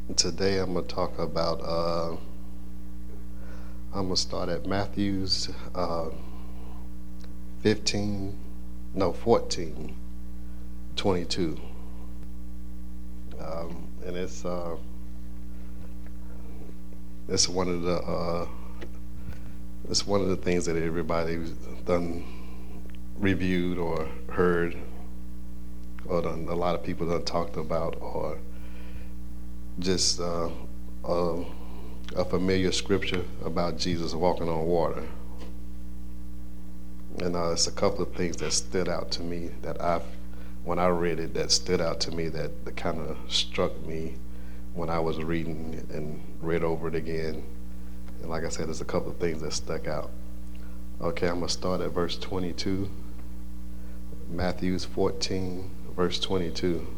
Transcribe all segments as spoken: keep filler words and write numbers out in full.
Today I'm going to talk about, uh, I'm going to start at Matthew's uh, fifteen, no, fourteen, twenty-two. Um, and it's, uh, it's one of the, uh, it's one of the things that everybody's done reviewed or heard, or done, a lot of people done talked about, or just uh, uh, a familiar scripture about Jesus walking on water. And uh, it's a couple of things that stood out to me that I, when I read it, that stood out to me that, that kind of struck me when I was reading and read over it again. And like I said, there's a couple of things that stuck out. Okay, I'm going to start at verse twenty-two. Matthew's fourteen, verse twenty-two.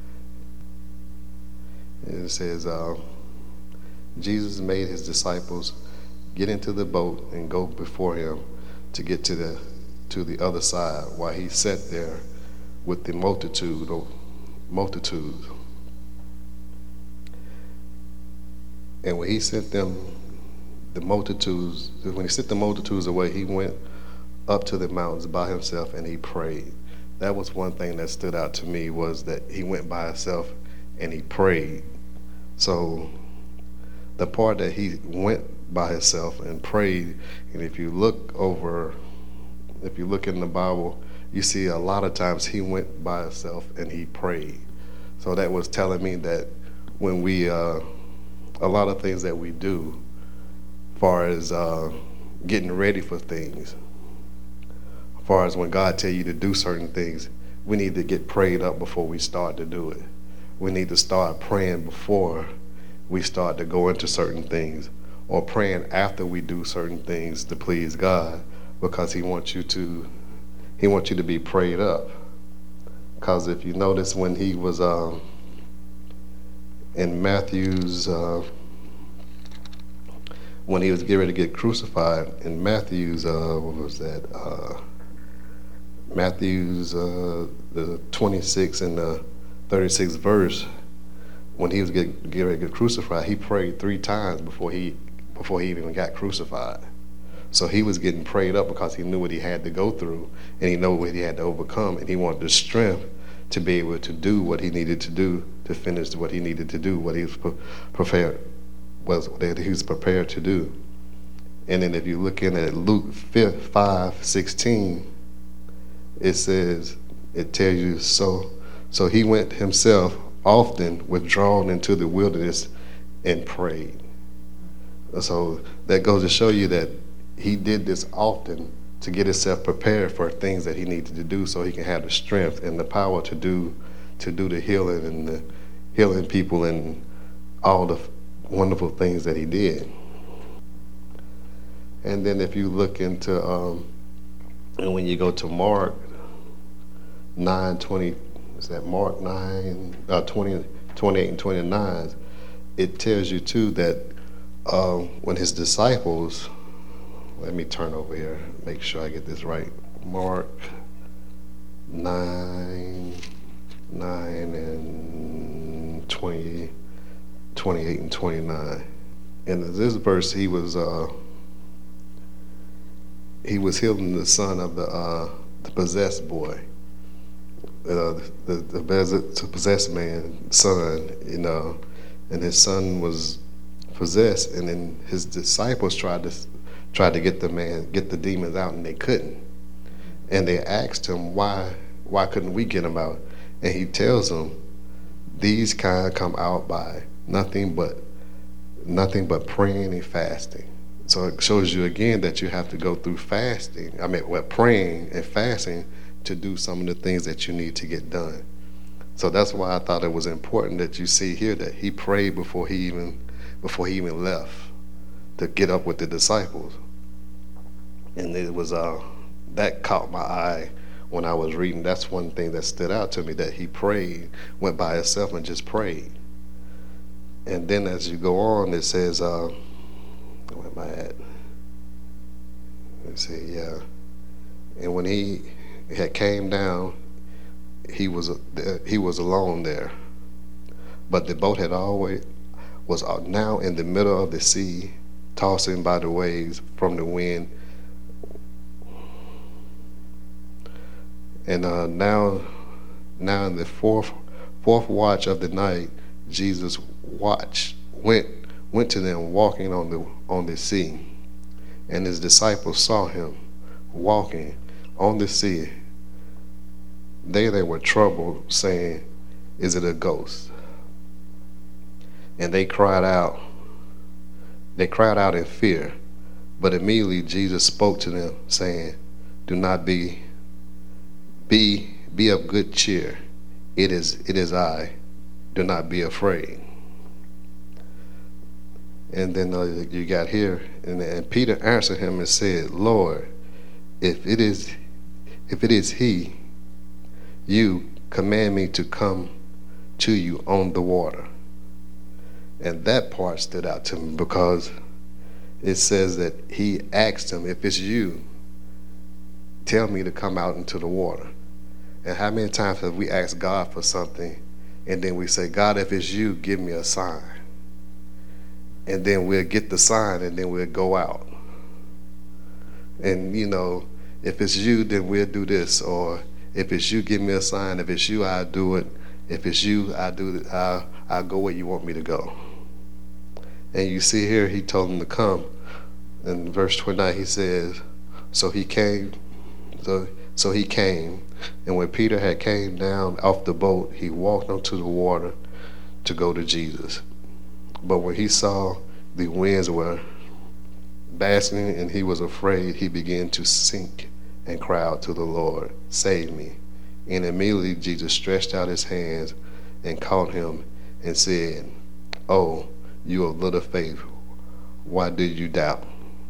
And it says, uh, Jesus made his disciples get into the boat and go before him to get to the to the other side while he sat there with the multitude of multitude. And when he sent them the multitudes, when he sent the multitudes away, he went up to the mountains by himself and he prayed. That was one thing that stood out to me, was that he went by himself and he prayed. So the part that he went by himself and prayed, and if you look over, if you look in the Bible, you see a lot of times he went by himself and he prayed. So that was telling me that when we, uh, a lot of things that we do, as far as uh, getting ready for things, as far as when God tell you to do certain things, we need to get prayed up before we start to do it. We need to start praying before we start to go into certain things, or praying after we do certain things to please God, because he wants you to he wants you to be prayed up. Because if you notice, when he was uh, in Matthew's uh, when he was getting ready to get crucified, in Matthew's uh, what was that uh, Matthew's uh, the twenty-sixth and the thirty-sixth verse, when he was getting, getting ready to get crucified, he prayed three times before he before he even got crucified. So he was getting prayed up because he knew what he had to go through, and he knew what he had to overcome, and he wanted the strength to be able to do what he needed to do, to finish what he needed to do, what he was prepared was that he was prepared to do. And then if you look in at Luke five sixteen, it says, it tells you, so so he went himself often withdrawn into the wilderness and prayed. So that goes to show you that he did this often to get himself prepared for things that he needed to do, so he can have the strength and the power to do to do the healing and the healing people and all the wonderful things that he did. And then if you look into um, and when you go to Mark nine twenty, is that Mark nine uh, twenty, twenty-eight and twenty-nine, it tells you too that uh, when his disciples, let me turn over here, make sure I get this right. Mark nine, nine and twenty, twenty-eight and twenty-nine. In this verse, he was uh, he was healing the son of the uh, the possessed boy, uh, the the the possessed man son, you know, and his son was possessed, and then his disciples tried to tried to get the man, get the demons out, and they couldn't. And they asked him, why why couldn't we get him out? And he tells them, these kind come out by nothing but nothing but praying and fasting. So it shows you again that you have to go through fasting. I mean, well, praying and fasting to do some of the things that you need to get done. So that's why I thought it was important that you see here that he prayed before he even before he even left to get up with the disciples. And it was uh, that caught my eye when I was reading. That's one thing that stood out to me, that he prayed, went by himself and just prayed. And then as you go on, it says, uh, where am I at? Let's see, yeah. And when he had came down, he was he was alone there. But the boat had always was now in the middle of the sea, tossing by the waves from the wind. And uh, now, now in the fourth fourth watch of the night, Jesus watched went went to them walking on the on the sea, and his disciples saw him walking on the sea. They they were troubled, saying, "Is it a ghost?" And they cried out. They cried out in fear. But immediately Jesus spoke to them, saying, "Do not be be be of good cheer. It is it is I. Do not be afraid." And then uh, you got here, and, and Peter answered him and said, "Lord, if it is if it is he, you command me to come to you on the water." And that part stood out to me because it says that he asked him, "If it's you, tell me to come out into the water." And how many times have we asked God for something and then we say, "God, if it's you, give me a sign." And then we'll get the sign and then we'll go out. And, you know, if it's you, then we'll do this. Or if it's you, give me a sign. If it's you, I'll do it. If it's you, I'll do it. I'll, I'll go where you want me to go. And you see here, he told him to come. In verse twenty-nine, he says, so he came, so, so he came. And when Peter had came down off the boat, he walked onto the water to go to Jesus. But when he saw the winds were basking and he was afraid, he began to sink and cry out to the Lord, "Save me." And immediately Jesus stretched out his hands and caught him and said, "Oh, you of little faith, why did you doubt?"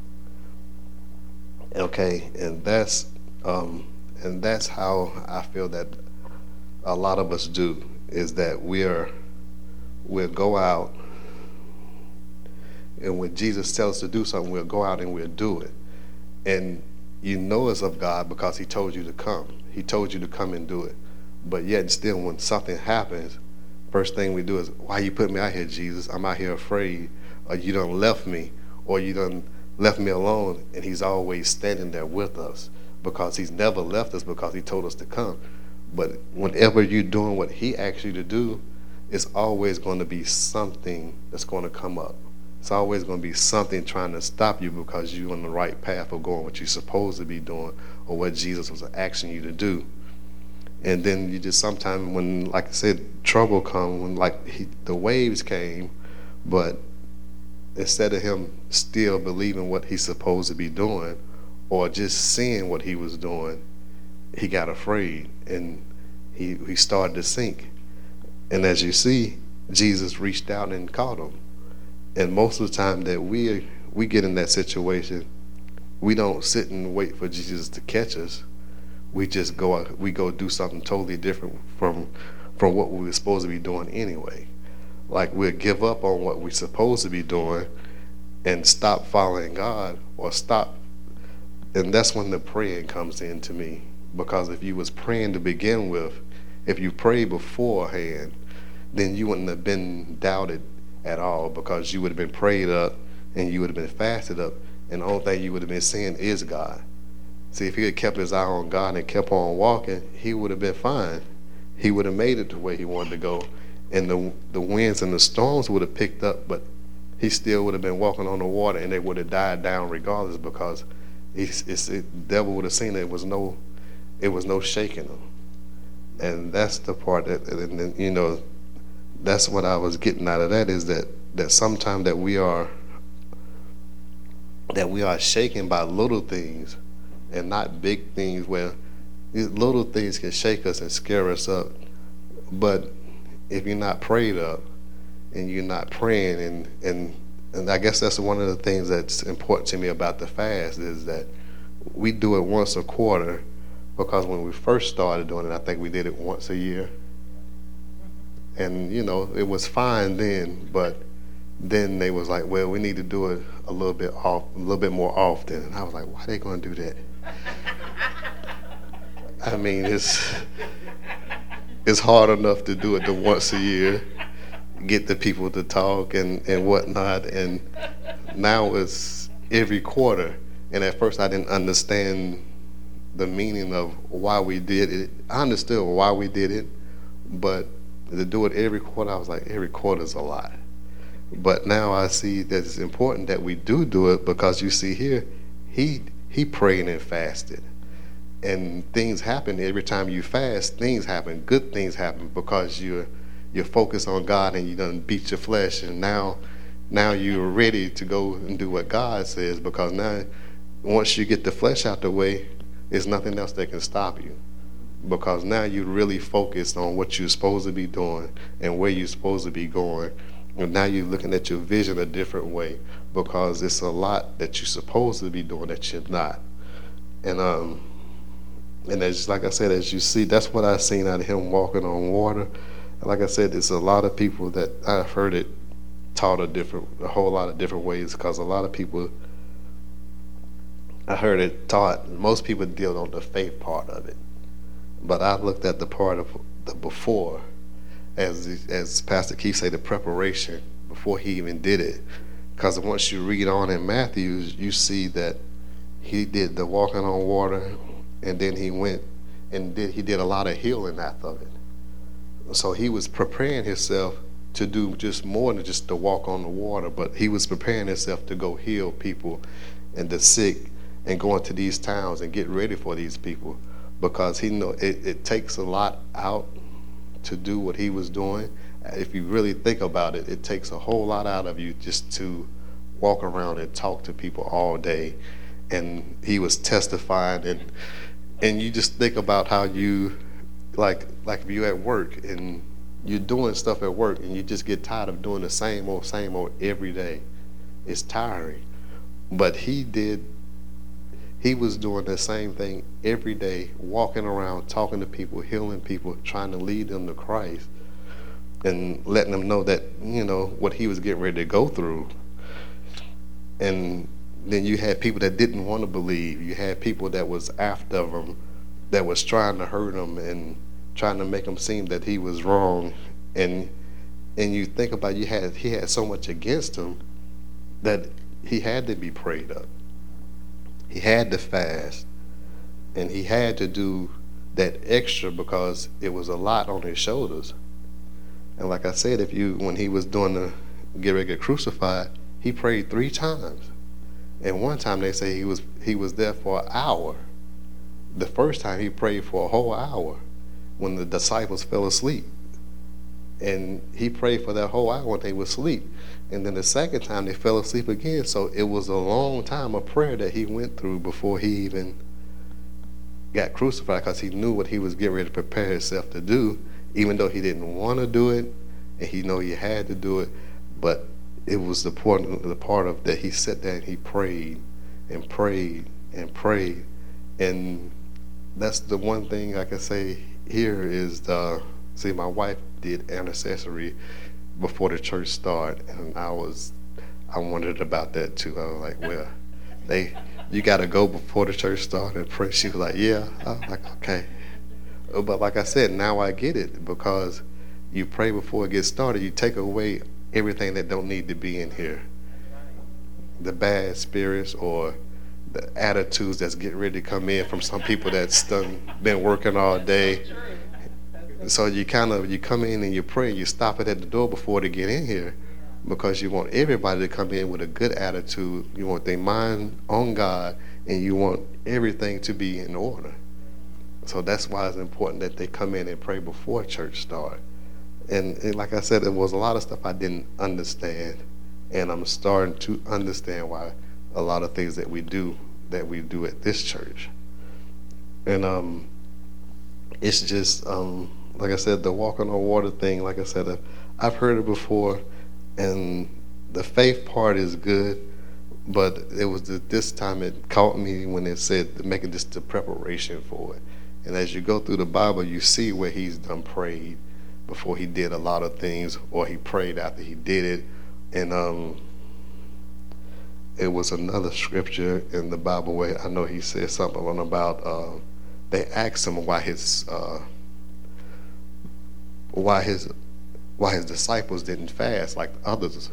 Okay, and that's um, and that's how I feel that a lot of us do, is that we are we'll go out, and when Jesus tells us to do something, we'll go out and we'll do it. And you know it's of God because he told you to come. He told you to come and do it. But yet still, when something happens, first thing we do is, "Why you put me out here, Jesus? I'm out here afraid." Or you done left me, or you done left me alone. And he's always standing there with us because he's never left us, because he told us to come. But whenever you're doing what he asked you to do, it's always going to be something that's going to come up. It's always going to be something trying to stop you because you're on the right path of going what you're supposed to be doing or what Jesus was asking you to do. And then you just sometimes when, like I said, trouble come, when like he, the waves came, but instead of him still believing what he's supposed to be doing or just seeing what he was doing, he got afraid and he, he started to sink. And as you see, Jesus reached out and caught him. And most of the time that we we get in that situation, we don't sit and wait for Jesus to catch us. We just go out, we go do something totally different from from what we were supposed to be doing anyway. Like we'll give up on what we're supposed to be doing and stop following God, or stop. And that's when the praying comes in to me. Because if you was praying to begin with, if you prayed beforehand, then you wouldn't have been doubted at all, because you would have been prayed up and you would have been fasted up, and the only thing you would have been seeing is God. See, if he had kept his eye on God and kept on walking, he would have been fine. He would have made it to where he wanted to go, and the the winds and the storms would have picked up, but he still would have been walking on the water, and they would have died down regardless, because it's, it's, it, the devil would have seen it was no it was no shaking him. And that's the part that, and then, you know, that's what I was getting out of that, is that that sometimes that we are that we are shaken by little things and not big things, where these little things can shake us and scare us up. But if you're not prayed up and you're not praying, and and and I guess that's one of the things that's important to me about the fast, is that we do it once a quarter, because when we first started doing it, I think we did it once a year. And, you know, it was fine then, but then they was like, well, we need to do it a little bit off, a little bit more often. And I was like, why are they going to do that? I mean, it's it's hard enough to do it the once a year. get the people to talk and, and whatnot. And now it's every quarter. And at first I didn't understand the meaning of why we did it. I understood why we did it, but to do it every quarter, I was like, every quarter is a lot. But now I see that it's important that we do do it, because you see here, he he prayed and fasted. And things happen every time you fast. Things happen, good things happen, because you're you're focused on God and you done beat your flesh, and now now you're ready to go and do what God says, because now once you get the flesh out the way, there's nothing else that can stop you, because now you're really focused on what you're supposed to be doing and where you're supposed to be going. And now you're looking at your vision a different way, because it's a lot that you're supposed to be doing that you're not. And um and as like I said, as you see, that's what I've seen out of him walking on water. Like I said, there's a lot of people that I've heard it taught a different, a whole lot of different ways, because a lot of people, I heard it taught, most people deal on the faith part of it. But I looked at the part of the before, as as Pastor Keith said, the preparation before he even did it. Because once you read on in Matthew, you see that he did the walking on water, and then he went and did he did a lot of healing after it. So he was preparing himself to do just more than just to walk on the water, but he was preparing himself to go heal people and the sick and go into these towns and get ready for these people, because he know it, it takes a lot out to do what he was doing. If you really think about it, it takes a whole lot out of you just to walk around and talk to people all day. And he was testifying, and and you just think about how you, like like if you're at work and you're doing stuff at work and you just get tired of doing the same old, same old every day. It's tiring. But he did, he was doing the same thing every day, walking around, talking to people, healing people, trying to lead them to Christ, and letting them know that, you know, what he was getting ready to go through. And then you had people that didn't want to believe. You had people that was after him, that was trying to hurt him and trying to make him seem that he was wrong. And and you think about, you had he had so much against him that he had to be prayed up. He had to fast, and he had to do that extra, because it was a lot on his shoulders. And like I said, if you when he was doing the get ready to get crucified, he prayed three times. And one time they say he was he was there for an hour. The first time he prayed for a whole hour when the disciples fell asleep. And he prayed for that whole hour when they were asleep. And then the second time they fell asleep again. So it was a long time of prayer that he went through before he even got crucified, because he knew what he was getting ready to prepare himself to do, even though he didn't want to do it and he knew he had to do it. But it was the part, the part of that he sat there and he prayed and prayed and prayed. And that's the one thing I can say here is, the, see, my wife did intercessory before the church started, and I was, I wondered about that too. I was like, well, they, you got to go before the church started and pray. She was like, yeah. I was like, okay. But like I said, now I get it, because you pray before it gets started. You take away everything that don't need to be in here. The bad spirits or the attitudes that's getting ready to come in from some people that's done, been working all day. So you kind of, you come in and you pray, you stop it at the door before they get in here, because you want everybody to come in with a good attitude. You want their mind on God, and you want everything to be in order. So that's why it's important that they come in and pray before church start. And, and like I said, there was a lot of stuff I didn't understand, and I'm starting to understand why a lot of things that we do, that we do at this church. And um, it's just, um, like I said, the walking on water thing, like I said, I've heard it before, and the faith part is good, but it was the, this time it caught me when it said making this the preparation for it. And as you go through the Bible, you see where he's done prayed before he did a lot of things, or he prayed after he did it. And um, it was another scripture in the Bible where I know he said something about, uh, they asked him why his, uh, why his why his disciples didn't fast like others.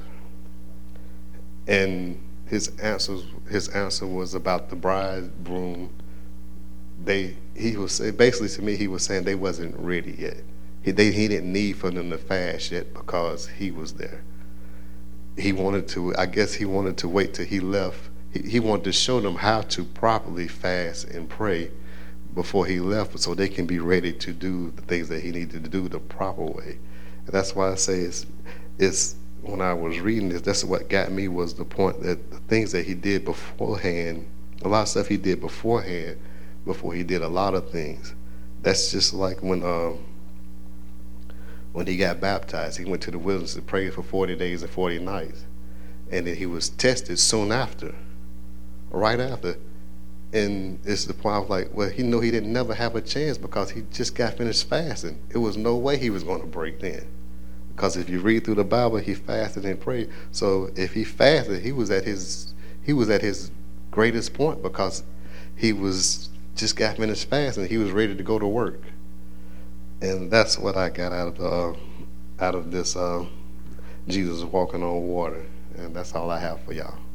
And his answers, his answer was about the bridegroom. They, he was basically, to me, he was saying they wasn't ready yet. He, they, he didn't need for them to fast yet because he was there. He wanted to, I guess he wanted to wait till he left. He, he wanted to show them how to properly fast and pray before he left, so they can be ready to do the things that he needed to do the proper way. And that's why I say it's, it's when I was reading this, that's what got me, was the point that the things that he did beforehand, a lot of stuff he did beforehand, before he did a lot of things. That's just like when um, when he got baptized, he went to the wilderness to pray for forty days and forty nights. And then he was tested soon after, right after. And it's the point I was like, well, he knew he didn't never have a chance because he just got finished fasting. It was no way he was going to break then. Because if you read through the Bible, he fasted and prayed. So if he fasted, he was at his he was at his greatest point because he was just got finished fasting. He was ready to go to work. And that's what I got out of the uh, out of this uh, Jesus walking on water. And that's all I have for y'all.